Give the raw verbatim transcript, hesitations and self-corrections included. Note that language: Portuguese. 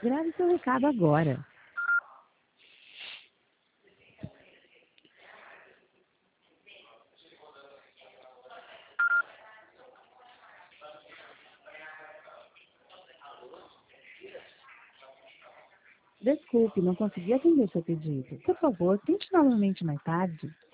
Grave seu recado agora. Desculpe, não consegui atender seu pedido. Por favor, tente novamente mais tarde.